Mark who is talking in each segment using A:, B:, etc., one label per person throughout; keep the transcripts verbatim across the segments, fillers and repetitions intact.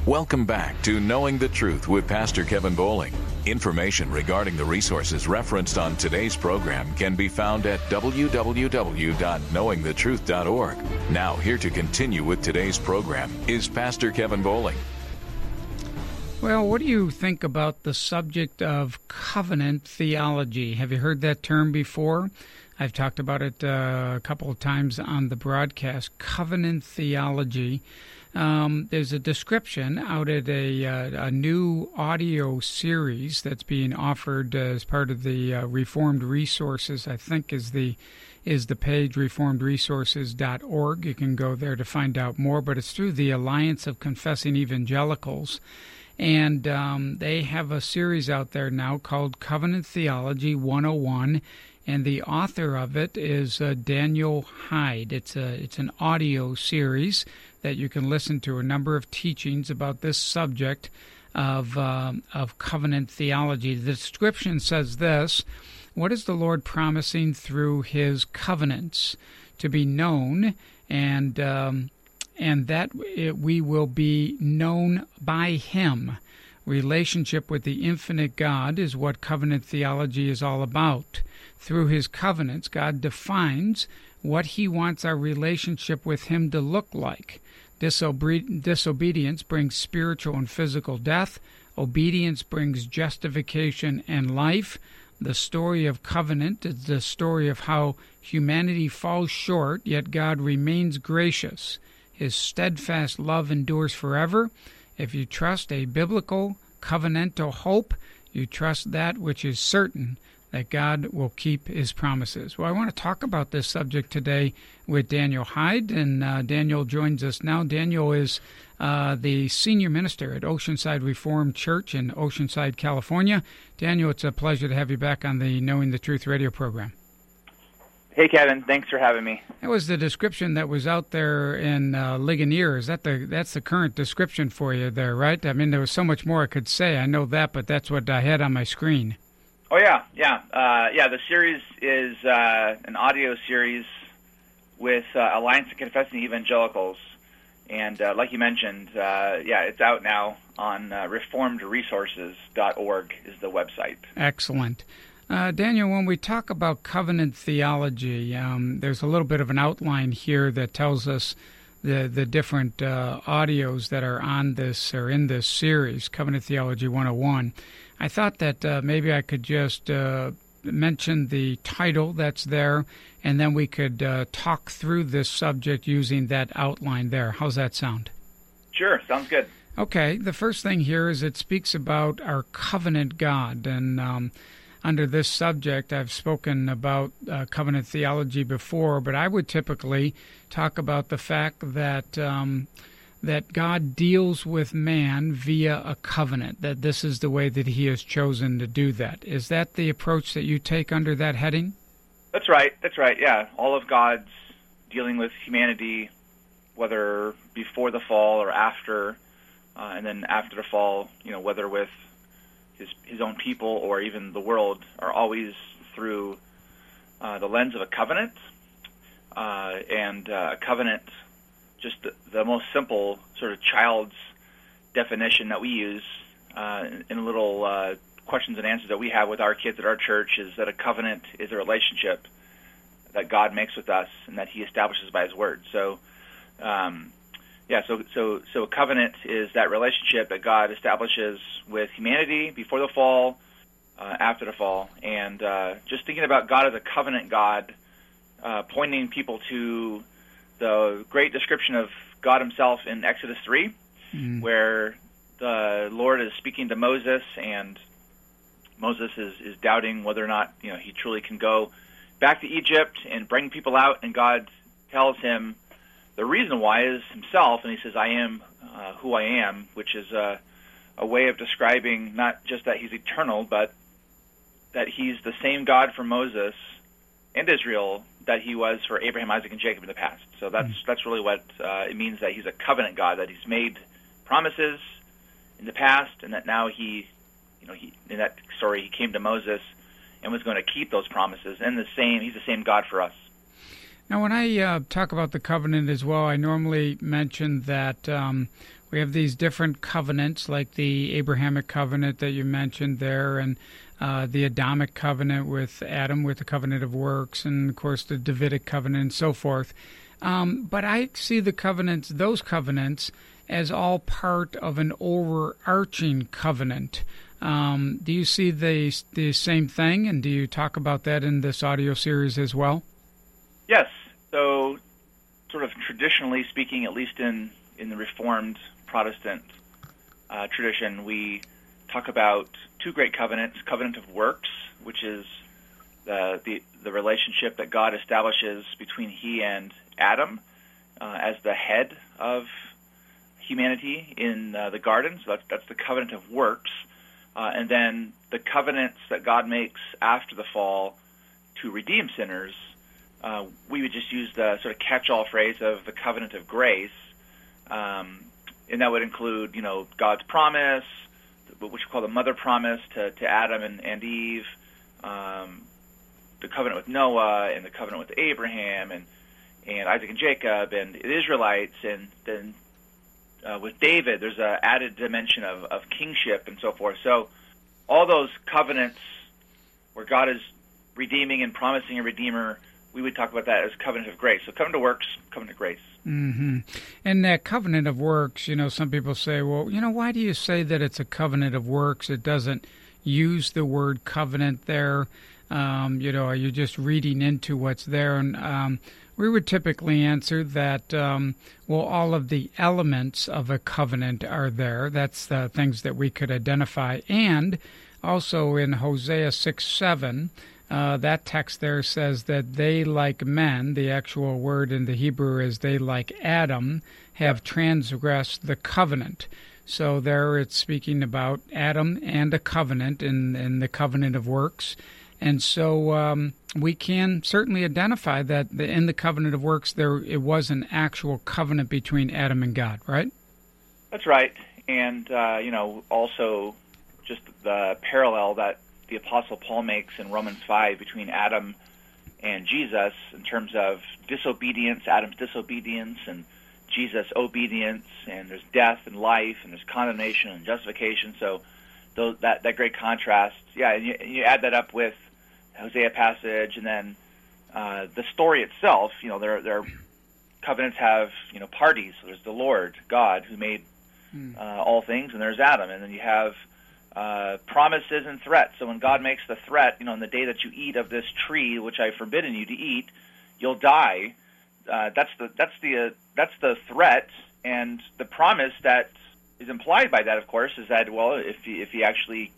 A: Welcome back to Knowing the Truth with Pastor Kevin Bowling. Information regarding the resources referenced on today's program can be found at w w w dot knowing the truth dot org. Now, here to continue with today's program is Pastor Kevin Bowling.
B: Well, what do you think about the subject of covenant theology? Have you heard that term before? I've talked about it uh, a couple of times on the broadcast. Covenant theology. Um, there's a description out at a, uh, a new audio series that's being offered uh, as part of the uh, Reformed Resources, I think is the is the page, reformed resources dot org. You can go there to find out more, but it's through the Alliance of Confessing Evangelicals. And um, they have a series out there now called Covenant Theology one oh one, and the author of it is uh, Daniel Hyde. It's a it's an audio series that you can listen to, a number of teachings about this subject of um, of covenant theology. The description says this: what is the Lord promising through His covenants to be known, and um, and that it, we will be known by Him. Relationship with the infinite God is what covenant theology is all about. Through His covenants, God defines what He wants our relationship with Him to look like. Disobe- disobedience brings spiritual and physical death. Obedience brings justification and life. The story of covenant is the story of how humanity falls short, yet God remains gracious. His steadfast love endures forever. If you trust a biblical covenantal hope, you trust that which is certain, that God will keep His promises. Well, I want to talk about this subject today with Daniel Hyde, and uh, Daniel joins us now. Daniel is uh, the senior minister at Oceanside Reformed Church in Oceanside, California. Daniel, it's a pleasure to have you back on the Knowing the Truth radio program.
C: Hey, Kevin. Thanks for having me.
B: That was the description that was out there in uh, Ligonier. Is that the that's the current description for you there, right? I mean, there was so much more I could say. I know that, but that's what I had on my screen.
C: Oh, yeah, yeah. Uh, yeah, the series is uh, an audio series with uh, Alliance of Confessing Evangelicals. And uh, like you mentioned, uh, yeah, it's out now on uh, reformed resources dot org is the website.
B: Excellent. Uh, Daniel, when we talk about covenant theology, um, there's a little bit of an outline here that tells us the the different uh, audios that are on this or in this series, Covenant Theology one oh one. I thought that uh, maybe I could just uh, mention the title that's there, and then we could uh, talk through this subject using that outline there. How's that sound?
C: Sure, sounds good.
B: Okay, the first thing here is it speaks about our covenant God, and um, under this subject, I've spoken about uh, covenant theology before, but I would typically talk about the fact that um, that God deals with man via a covenant, that this is the way that He has chosen to do that. Is that the approach that you take under that heading?
C: That's right. That's right, yeah. All of God's dealing with humanity, whether before the fall or after, uh, and then after the fall, you know, whether with His, his own people or even the world, are always through uh, the lens of a covenant. Uh, and uh, a covenant, just the, the most simple sort of child's definition that we use uh, in, in little uh, questions and answers that we have with our kids at our church, is that a covenant is a relationship that God makes with us and that He establishes by His word. So, um, Yeah, so so so a covenant is that relationship that God establishes with humanity before the fall, uh, after the fall, and uh, just thinking about God as a covenant God, uh, pointing people to the great description of God Himself in Exodus three, mm. where the Lord is speaking to Moses, and Moses is, is doubting whether or not you know he truly can go back to Egypt and bring people out, and God tells him the reason why is Himself, and He says, I am uh, who I am, which is a, a way of describing not just that He's eternal, but that He's the same God for Moses and Israel that He was for Abraham, Isaac, and Jacob in the past. So that's mm-hmm. that's really what uh, it means, that He's a covenant God, that He's made promises in the past, and that now He, you know, he, in that story, He came to Moses and was going to keep those promises. And the same, He's the same God for us.
B: Now, when I uh, talk about the covenant as well, I normally mention that um, we have these different covenants, like the Abrahamic covenant that you mentioned there, and uh, the Adamic covenant with Adam, with the covenant of works, and of course the Davidic covenant and so forth. Um, but I see the covenants, those covenants, as all part of an overarching covenant. Um, do you see the the same thing, and do you talk about that in this audio series as well?
C: Yes. So, sort of traditionally speaking, at least in, in the Reformed Protestant uh, tradition, we talk about two great covenants: covenant of works, which is the the, the relationship that God establishes between He and Adam uh, as the head of humanity in uh, the garden. So that's that's the covenant of works. Uh, and then the covenants that God makes after the fall to redeem sinners, uh, we would just use the sort of catch-all phrase of the covenant of grace, um, and that would include, you know, God's promise, which we call the mother promise to, to Adam and, and Eve, um, the covenant with Noah, and the covenant with Abraham, and, and Isaac and Jacob, and the Israelites, and then Uh, with David, there's an added dimension of, of kingship and so forth. So all those covenants where God is redeeming and promising a redeemer, we would talk about that as covenant of grace. So covenant of works, covenant of grace.
B: Mm-hmm. And that covenant of works, you know, some people say, well, you know, why do you say that it's a covenant of works? It doesn't use the word covenant there. Um, you know, are you just reading into what's there? And um, we would typically answer that, um, well, all of the elements of a covenant are there. That's the things that we could identify. And also in Hosea six seven, uh, that text there says that they like men, the actual word in the Hebrew is they like Adam, have transgressed the covenant. So there it's speaking about Adam and a covenant in, in the covenant of works. And so um, we can certainly identify that the, in the covenant of works, there it was an actual covenant between Adam and God, right?
C: That's right. And, uh, you know, also just the parallel that the Apostle Paul makes in Romans five between Adam and Jesus in terms of disobedience, Adam's disobedience, and Jesus' obedience, and there's death and life, and there's condemnation and justification. So those, that, that great contrast, yeah, and you, you add that up with Hosea passage, and then uh, the story itself. You know, there, there covenants have, you know, parties. So there's the Lord God who made uh, all things, and there's Adam, and then you have uh, promises and threats. So when God makes the threat, you know, on the day that you eat of this tree, which I've forbidden you to eat, you'll die. Uh, that's the that's the uh, that's the threat, and the promise that is implied by that, of course, is that, well, if he, if he actually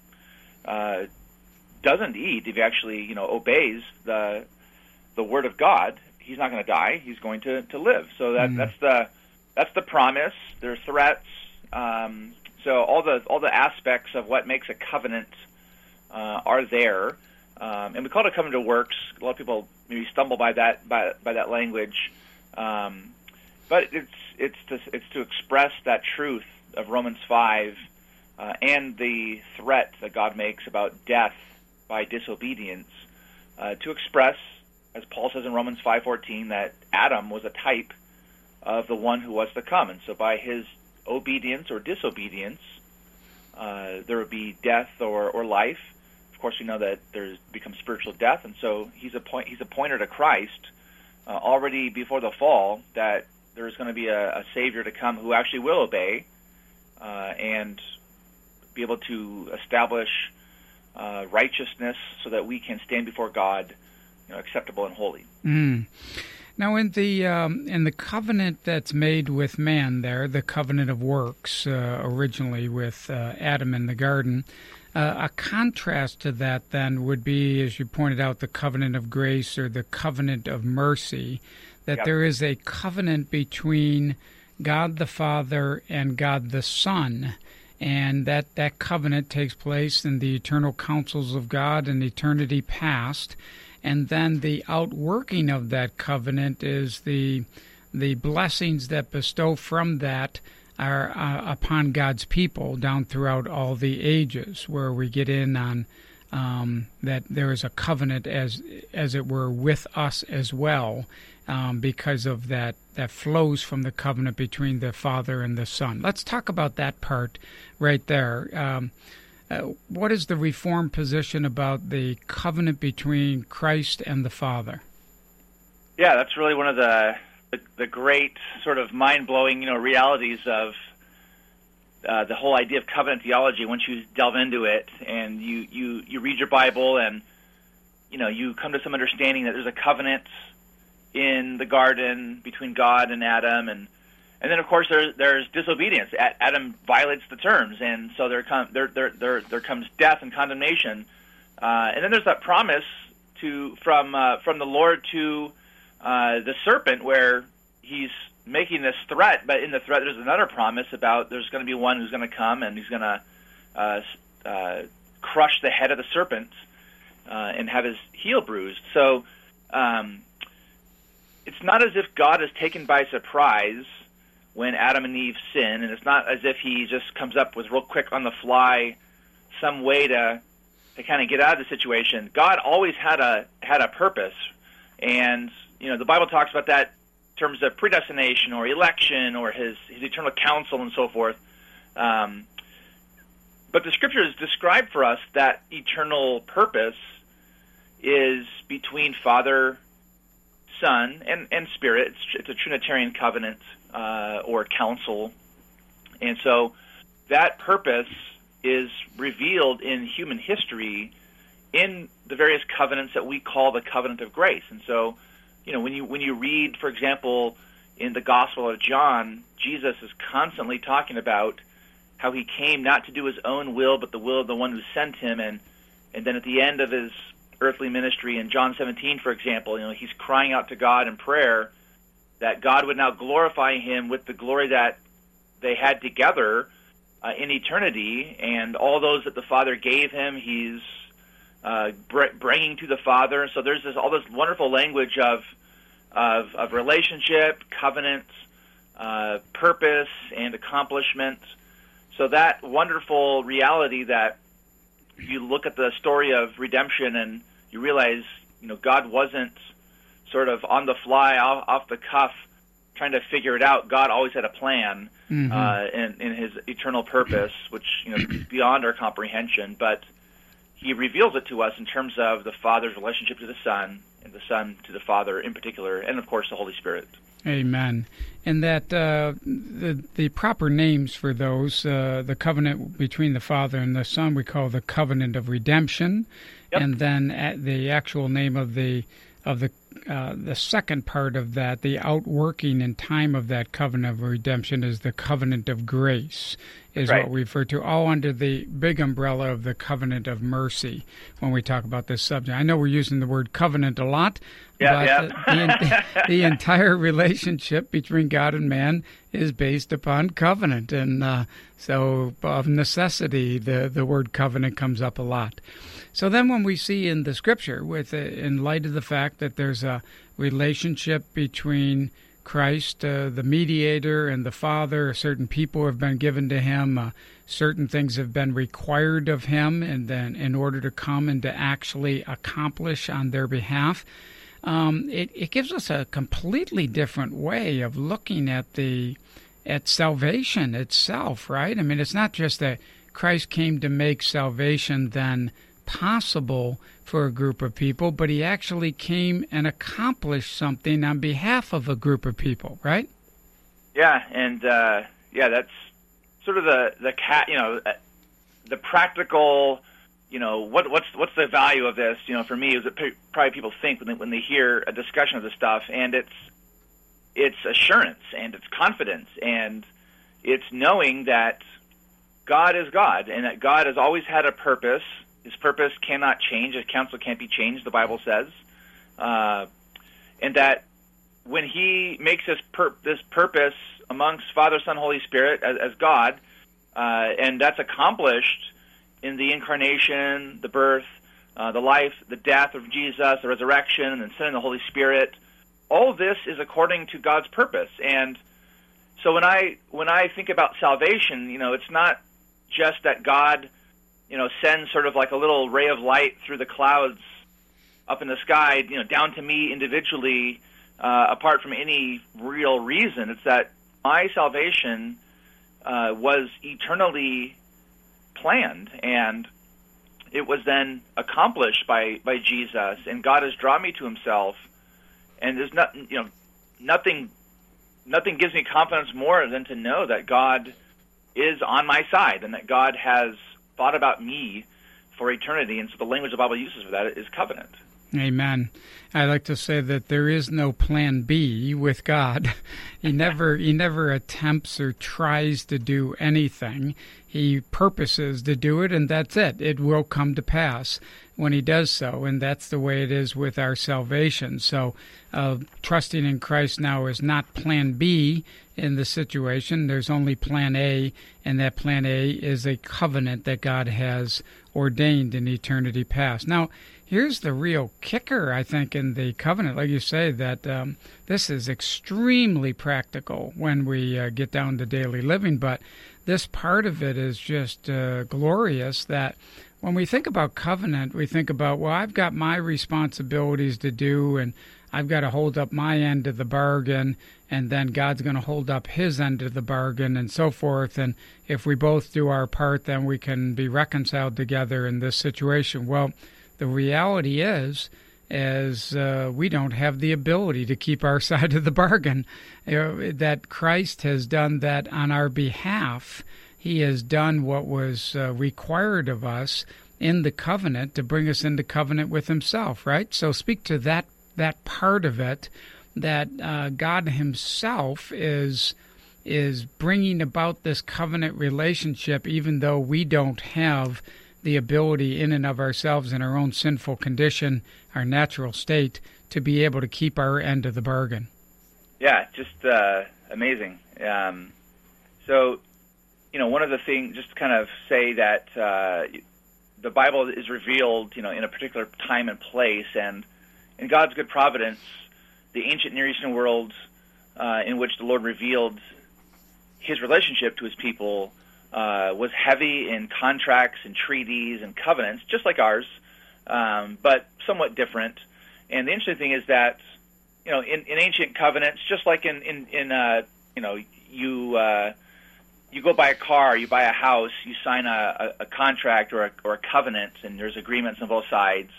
C: uh, doesn't eat, if he actually, you know, obeys the the word of God, he's not going to die. He's going to, to live. So that mm. that's the that's the promise. There's threats. Um, so all the all the aspects of what makes a covenant uh, are there, um, and we call it a covenant of works. A lot of people maybe stumble by that by by that language, um, but it's it's to it's to express that truth of Romans five uh, and the threat that God makes about death by disobedience, uh, to express, as Paul says in Romans five fourteen, that Adam was a type of the one who was to come. And so by his obedience or disobedience, uh, there would be death or, or life. Of course, we know that there's become spiritual death, and so he's a point, he's a pointer to Christ uh, already before the fall, that there's going to be a, a Savior to come who actually will obey uh, and be able to establish uh, righteousness so that we can stand before God, you know, acceptable and holy.
B: Mm. Now, in the um, in the covenant that's made with man, there, the covenant of works, uh, originally with uh, Adam in the garden, uh, a contrast to that then would be, as you pointed out, the covenant of grace or the covenant of mercy. That yep. There is a covenant between God the Father and God the Son. And that, that covenant takes place in the eternal counsels of God in eternity past. And then the outworking of that covenant is the the blessings that bestow from that are uh, upon God's people down throughout all the ages, where we get in on um, that there is a covenant, as as it were, with us as well, um, because of that that flows from the covenant between the Father and the Son. Let's talk about that part right there. Um, uh, what is the Reformed position about the covenant between Christ and the Father?
C: Yeah, that's really one of the the, the great sort of mind-blowing, you know, realities of uh, the whole idea of covenant theology. Once you delve into it and you, you, you read your Bible and, you know, you come to some understanding that there's a covenant in the garden between God and Adam, and and then of course there's there's disobedience. Adam violates the terms, and so there come there there there, there comes death and condemnation, uh, and then there's that promise to from uh, from the Lord to Uh, the serpent, where he's making this threat, but in the threat there's another promise about there's going to be one who's going to come and he's going to uh, uh, crush the head of the serpent uh, and have his heel bruised. So um, it's not as if God is taken by surprise when Adam and Eve sin, and it's not as if he just comes up with real quick on the fly some way to to kind of get out of the situation. God always had a had a purpose, and you know, the Bible talks about that in terms of predestination or election or his, his eternal counsel and so forth. Um, but the Scriptures describe for us that eternal purpose is between Father, Son, and, and Spirit. It's, it's a Trinitarian covenant uh, or counsel. And so that purpose is revealed in human history in the various covenants that we call the covenant of grace. And so You know, when you when you read, for example, in the Gospel of John, Jesus is constantly talking about how he came not to do his own will, but the will of the one who sent him. And and then at the end of his earthly ministry, in John seventeen, for example, you know, he's crying out to God in prayer that God would now glorify him with the glory that they had together uh, in eternity, and all those that the Father gave him, he's uh, br- bringing to the Father. So there's this all this wonderful language of of, of relationship, covenant, uh, purpose, and accomplishment. So that wonderful reality that you look at the story of redemption and you realize, you know, God wasn't sort of on the fly, off, off the cuff, trying to figure it out. God always had a plan mm-hmm. uh, in, in His eternal purpose, which, you know, is beyond our comprehension. But He reveals it to us in terms of the Father's relationship to the Son, and the Son to the Father in particular, and of course the Holy Spirit.
B: Amen. And that uh, the the proper names for those, uh, the covenant between the Father and the Son, we call the covenant of redemption, yep. and then at the actual name of the of the uh, the second part of that, the outworking in time of that covenant of redemption, is the covenant of grace, is right. what we refer to, all under the big umbrella of the covenant of mercy when we talk about this subject. I know we're using the word covenant a lot,
C: yeah,
B: but
C: yeah.
B: the, the entire relationship between God and man is based upon covenant, and uh, so of necessity the, the word covenant comes up a lot. So then when we see in the Scripture, with uh, in light of the fact that there's a relationship between Christ, uh, the mediator, and the Father, certain people have been given to him, uh, certain things have been required of him, and then in order to come and to actually accomplish on their behalf, um, it, it gives us a completely different way of looking at the at salvation itself, right? I mean, it's not just that Christ came to make salvation then possible for a group of people, but he actually came and accomplished something on behalf of a group of people, right?
C: Yeah, and uh, yeah, that's sort of the the cat, you know, the practical, you know, what what's what's the value of this? You know, for me, is it probably people think when they, when they hear a discussion of this stuff, and it's it's assurance and it's confidence and it's knowing that God is God and that God has always had a purpose. His purpose cannot change. His counsel can't be changed, the Bible says. Uh, and that when he makes this, pur- this purpose amongst Father, Son, Holy Spirit as, as God, uh, and that's accomplished in the incarnation, the birth, uh, the life, the death of Jesus, the resurrection, and then sending the Holy Spirit, all of this is according to God's purpose. And so when I when I think about salvation, you know, it's not just that God you know, sends sort of like a little ray of light through the clouds up in the sky, you know, down to me individually, uh, apart from any real reason. It's that my salvation uh, was eternally planned, and it was then accomplished by, by Jesus, and God has drawn me to himself, and there's not, you know, nothing, nothing gives me confidence more than to know that God is on my side, and that God has thought about me for eternity. And so the language the Bible uses for that is covenant.
B: Amen. I like to say that there is no plan B with God. He never he never attempts or tries to do anything. He purposes to do it, and that's it. It will come to pass when he does so, and that's the way it is with our salvation. So uh, trusting in Christ now is not plan B in the situation. There's only plan A, and that plan A is a covenant that God has ordained in eternity past. Now, here's the real kicker, I think, in the covenant. Like you say, that um, this is extremely practical when we uh, get down to daily living, but this part of it is just uh, glorious, that when we think about covenant, we think about, well, I've got my responsibilities to do, and I've got to hold up my end of the bargain, and then God's going to hold up his end of the bargain, and so forth. And if we both do our part, then we can be reconciled together in this situation. Well, the reality is, is uh, we don't have the ability to keep our side of the bargain. You know, that Christ has done that on our behalf. He has done what was uh, required of us in the covenant to bring us into covenant with himself, right? So speak to that that part of it, that uh, God himself is is bringing about this covenant relationship, even though we don't have the ability in and of ourselves in our own sinful condition, our natural state, to be able to keep our end of the bargain.
C: Yeah, just uh, amazing. Um, so, you know, one of the things, just to kind of say that uh, the Bible is revealed, you know, in a particular time and place, and in God's good providence, the ancient Near Eastern world uh, in which the Lord revealed his relationship to his people uh, was heavy in contracts and treaties and covenants, just like ours, um, but somewhat different. And the interesting thing is that, you know, in, in ancient covenants, just like in, in, in uh, you know, you uh, you go buy a car, you buy a house, you sign a, a, a contract or a, or a covenant, and there's agreements on both sides.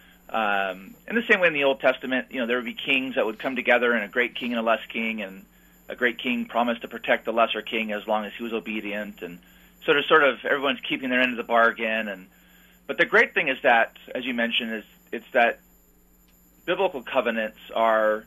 C: Um, in the same way in the Old Testament, you know, there would be kings that would come together, and a great king and a less king, and a great king promised to protect the lesser king as long as he was obedient, and so there's sort of everyone's keeping their end of the bargain. And but the great thing is that, as you mentioned, is it's that biblical covenants are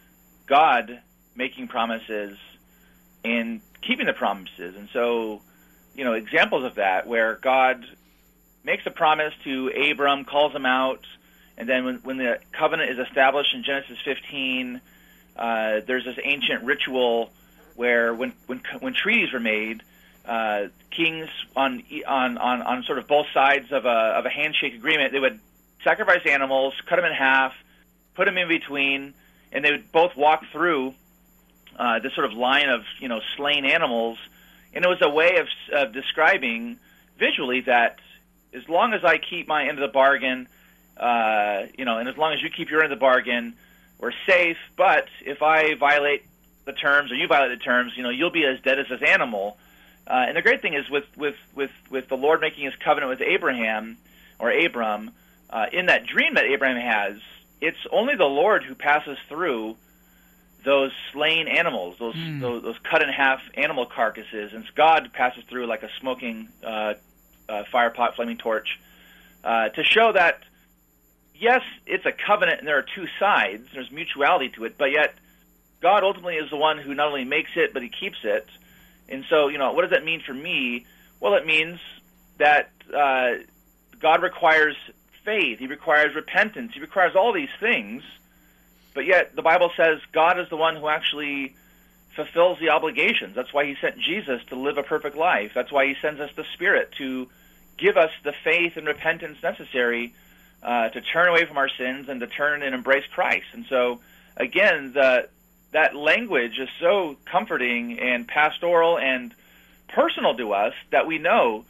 C: God making promises and keeping the promises. And so, you know, examples of that where God makes a promise to Abram, calls him out, and then when, when the covenant is established in Genesis fifteen, uh, there's this ancient ritual where when when, when treaties were made, uh, kings on, on on on sort of both sides of a of a handshake agreement, they would sacrifice animals, cut them in half, put them in between, and they would both walk through uh, this sort of line of, you know, slain animals, and it was a way of, of describing visually that as long as I keep my end of the bargain, uh, you know, and as long as you keep your end of the bargain, we're safe. But if I violate the terms or you violate the terms, you know, you'll be as dead as this animal. Uh, and the great thing is with, with, with, with the Lord making his covenant with Abraham or Abram, uh, in that dream that Abraham has, it's only the Lord who passes through those slain animals, those, mm. those those cut in half animal carcasses, and God passes through like a smoking uh, uh, fire pot, flaming torch, uh, to show that, yes, it's a covenant and there are two sides, there's mutuality to it, but yet God ultimately is the one who not only makes it, but he keeps it. And so, you know, what does that mean for me? Well, it means that uh, God requires faith, he requires repentance, he requires all these things, but yet the Bible says God is the one who actually fulfills the obligations. That's why he sent Jesus to live a perfect life. That's why he sends us the Spirit to give us the faith and repentance necessary uh, to turn away from our sins and to turn and embrace Christ. And so, again, the, that language is so comforting and pastoral and personal to us that we know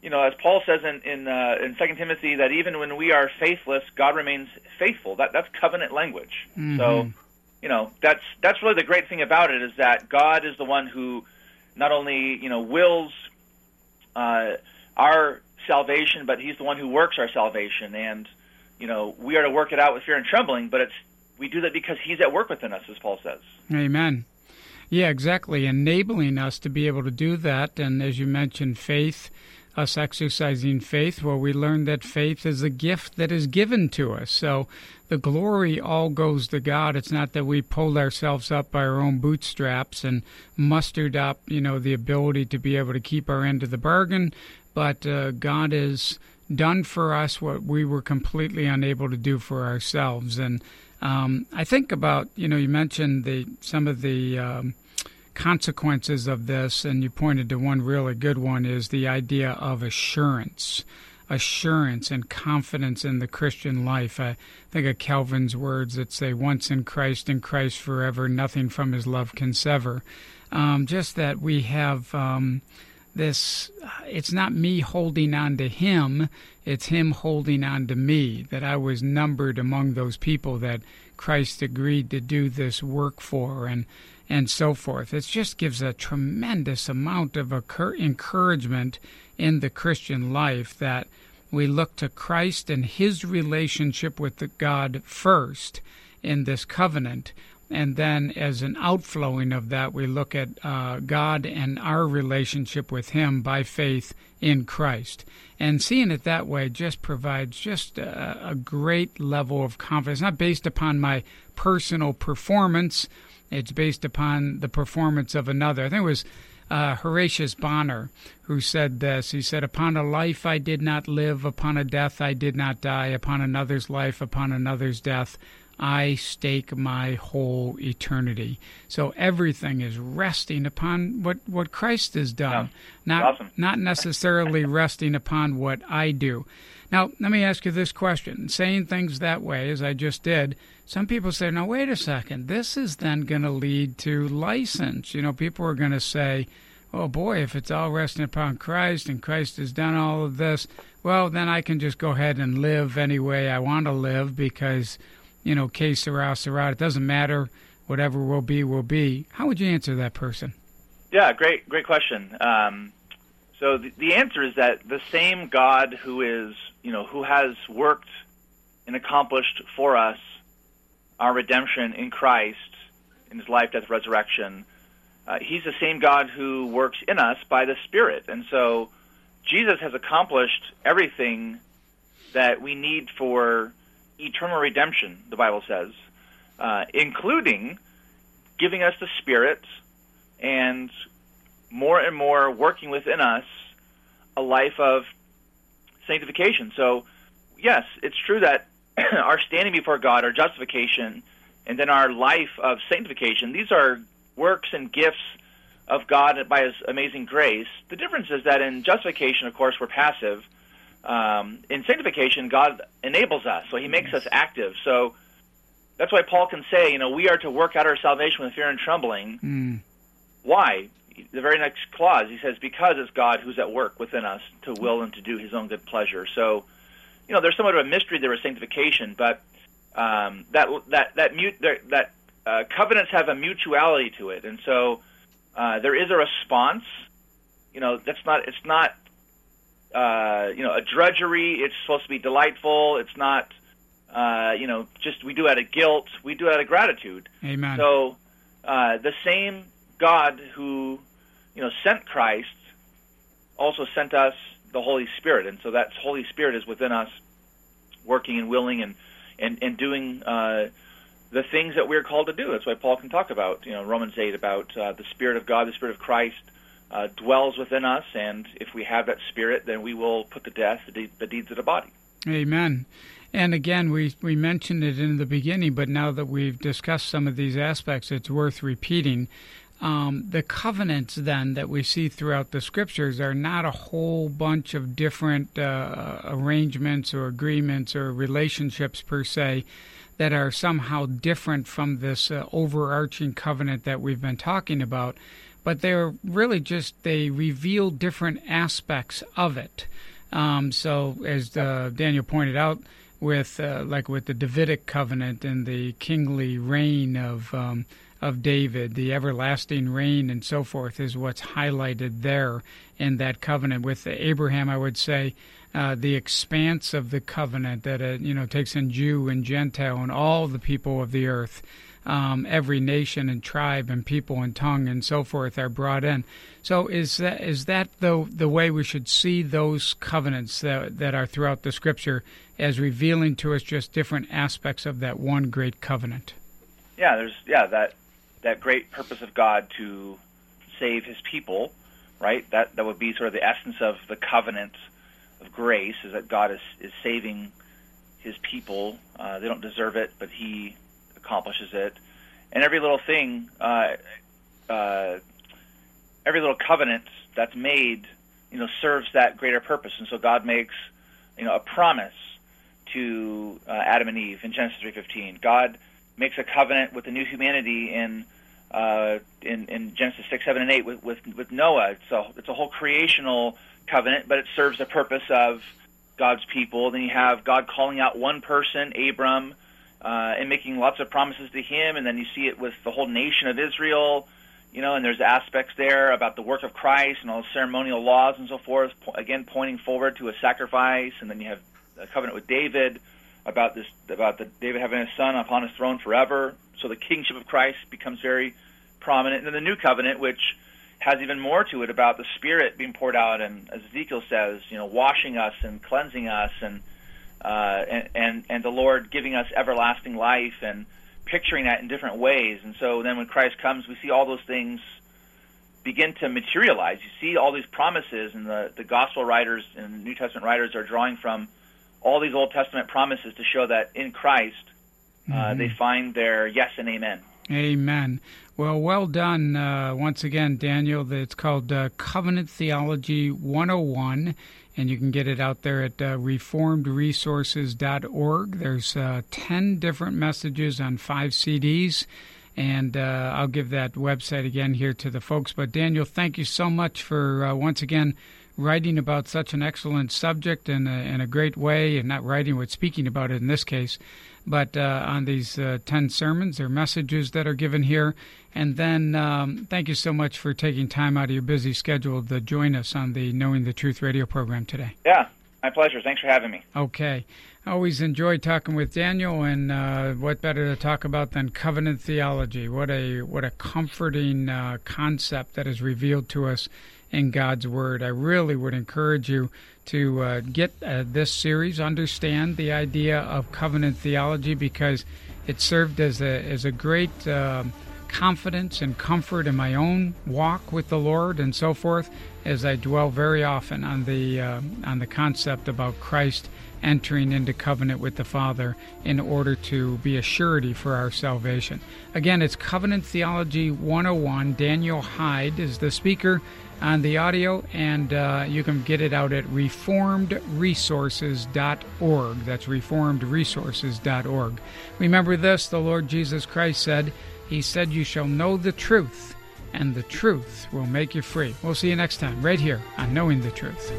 C: you know, as Paul says in in, uh, in Second Timothy, that even when we are faithless, God remains faithful. That that's covenant language. Mm-hmm. So, you know, that's that's really the great thing about it, is that God is the one who not only, you know, wills uh, our salvation, but He's the one who works our salvation. And, you know, we are to work it out with fear and trembling, but it's we do that because He's at work within us, as Paul says.
B: Amen. Yeah, exactly. Enabling us to be able to do that. And as you mentioned, faith, us exercising faith, well, we learn that faith is a gift that is given to us. So the glory all goes to God. It's not that we pulled ourselves up by our own bootstraps and mustered up, you know, the ability to be able to keep our end of the bargain, but uh, God has done for us what we were completely unable to do for ourselves. And um, I think about, you know, you mentioned the some of the um, consequences of this, and you pointed to one really good one, is the idea of assurance. Assurance and confidence in the Christian life. I think of Calvin's words that say, once in Christ, in Christ forever, nothing from His love can sever. Um, just that we have um, this, it's not me holding on to Him, it's Him holding on to me, that I was numbered among those people that Christ agreed to do this work for, and and so forth. It just gives a tremendous amount of encouragement in the Christian life that we look to Christ and His relationship with the God first in this covenant, and then as an outflowing of that, we look at uh, God and our relationship with Him by faith in Christ. And seeing it that way just provides just a, a great level of confidence, not based upon my personal performance. It's based upon the performance of another. I think it was uh, Horatius Bonner who said this. He said, upon a life I did not live, upon a death I did not die, upon another's life, upon another's death, I stake my whole eternity. So everything is resting upon what, what Christ has done,
C: yeah.
B: not,
C: awesome.
B: not necessarily resting upon what I do. Now, let me ask you this question. Saying things that way, as I just did, some people say, now, wait a second, this is then going to lead to license. You know, people are going to say, oh, boy, if it's all resting upon Christ and Christ has done all of this, well, then I can just go ahead and live any way I want to live because, you know, que sera, sera, it doesn't matter. Whatever will be, will be. How would you answer that person?
C: Yeah, great, great question. Um, so the, the answer is that the same God who is, you know, who has worked and accomplished for us our redemption in Christ, in His life, death, resurrection, uh, He's the same God who works in us by the Spirit. And so Jesus has accomplished everything that we need for eternal redemption, the Bible says, uh, including giving us the Spirit and more and more working within us a life of sanctification. So, yes, it's true that our standing before God, our justification, and then our life of sanctification, these are works and gifts of God by His amazing grace. The difference is that in justification, of course, we're passive. Um, in sanctification, God enables us, so He makes us active. So that's why Paul can say, you know, we are to work out our salvation with fear and trembling. Mm. Why? The very next clause, he says, because it's God who's at work within us to will and to do His own good pleasure. So, you know, there's somewhat of a mystery there with sanctification, but um, that that that mute that uh, covenants have a mutuality to it, and so uh, there is a response. You know, that's not it's not uh, you know a drudgery. It's supposed to be delightful. It's not uh, you know just we do out of guilt. We do out of gratitude.
B: Amen.
C: So uh, the same God who, you know, sent Christ also sent us the Holy Spirit, and so that Holy Spirit is within us, working and willing and and and doing uh, the things that we're called to do. That's why Paul can talk about, you know, Romans eight about uh, the Spirit of God, the Spirit of Christ uh, dwells within us, and if we have that Spirit, then we will put to death the, de- the deeds of the body.
B: Amen. And again, we, we mentioned it in the beginning, but now that we've discussed some of these aspects, it's worth repeating. Um, the covenants, then, that we see throughout the Scriptures are not a whole bunch of different uh, arrangements or agreements or relationships, per se, that are somehow different from this uh, overarching covenant that we've been talking about. but they're really just, they reveal different aspects of it. Um, so as uh, Daniel pointed out, with uh, like with the Davidic covenant and the kingly reign of um, of David, the everlasting reign and so forth is what's highlighted there in that covenant. With Abraham, I would say uh, the expanse of the covenant that it, you know takes in Jew and Gentile and all the people of the earth. Um, every nation and tribe and people and tongue and so forth are brought in. So is that is that the the way we should see those covenants that that are throughout the Scripture, as revealing to us just different aspects of that one great covenant?
C: Yeah, there's yeah that that great purpose of God to save His people, right? That that would be sort of the essence of the covenant of grace, is that God is is saving His people. Uh, they don't deserve it, but He accomplishes it. And every little thing, uh, uh, every little covenant that's made, you know, serves that greater purpose. And so God makes, you know, a promise to uh, Adam and Eve in Genesis three fifteen. God makes a covenant with the new humanity in uh, in, in Genesis six, seven, and eight with, with, with Noah. So it's a whole creational covenant, but it serves the purpose of God's people. Then you have God calling out one person, Abram, Uh, and making lots of promises to him, and then you see it with the whole nation of Israel, you know, and there's aspects there about the work of Christ and all the ceremonial laws and so forth, po- again pointing forward to a sacrifice. And then you have a covenant with David about this, about the David having a son upon his throne forever. So the kingship of Christ becomes very prominent. And then the new covenant, which has even more to it about the Spirit being poured out, and as Ezekiel says, you know, washing us and cleansing us, and Uh, and, and, and the Lord giving us everlasting life, and picturing that in different ways. And so then when Christ comes, we see all those things begin to materialize. You see all these promises, and the, the gospel writers and New Testament writers are drawing from all these Old Testament promises to show that in Christ uh, mm-hmm. they find their yes and amen.
B: Amen. Well, well done uh, once again, Daniel. It's called uh, Covenant Theology one oh one, and you can get it out there at uh, reformed resources dot org. There's uh, ten different messages on five C Ds, and uh, I'll give that website again here to the folks. But, Daniel, thank you so much for, uh, once again, writing about such an excellent subject in a, in a great way, and not writing, but speaking about it in this case. But uh, on these uh, ten sermons or messages that are given here. And then um, thank you so much for taking time out of your busy schedule to join us on the Knowing the Truth radio program today.
C: Yeah, my pleasure. Thanks for having me.
B: Okay. I always enjoy talking with Daniel, and uh, what better to talk about than covenant theology. What a what a comforting uh, concept that is revealed to us in God's Word. I really would encourage you to uh, get uh, this series, understand the idea of covenant theology, because it served as a as a great uh, confidence and comfort in my own walk with the Lord and so forth, as I dwell very often on the uh, on the concept about Christ entering into covenant with the Father in order to be a surety for our salvation. Again, it's Covenant Theology one oh one. Daniel Hyde is the speaker on the audio, and uh, you can get it out at reformed resources dot org. That's reformed resources dot org. Remember this, the Lord Jesus Christ said, He said, "You shall know the truth, and the truth will make you free." We'll see you next time, right here on Knowing the Truth.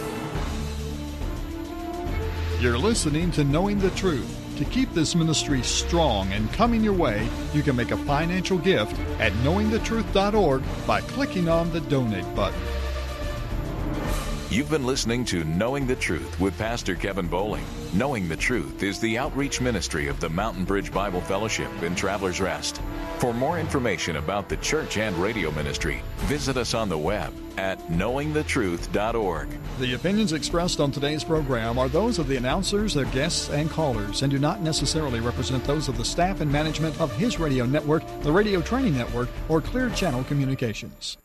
D: You're listening to Knowing the Truth. To keep this ministry strong and coming your way, you can make a financial gift at knowing the truth dot org by clicking on the Donate button.
A: You've been listening to Knowing the Truth with Pastor Kevin Bowling. Knowing the Truth is the outreach ministry of the Mountain Bridge Bible Fellowship in Travelers Rest. For more information about the church and radio ministry, visit us on the web at knowing the truth dot org.
D: The opinions expressed on today's program are those of the announcers, their guests, and callers, and do not necessarily represent those of the staff and management of His Radio Network, the Radio Training Network, or Clear Channel Communications.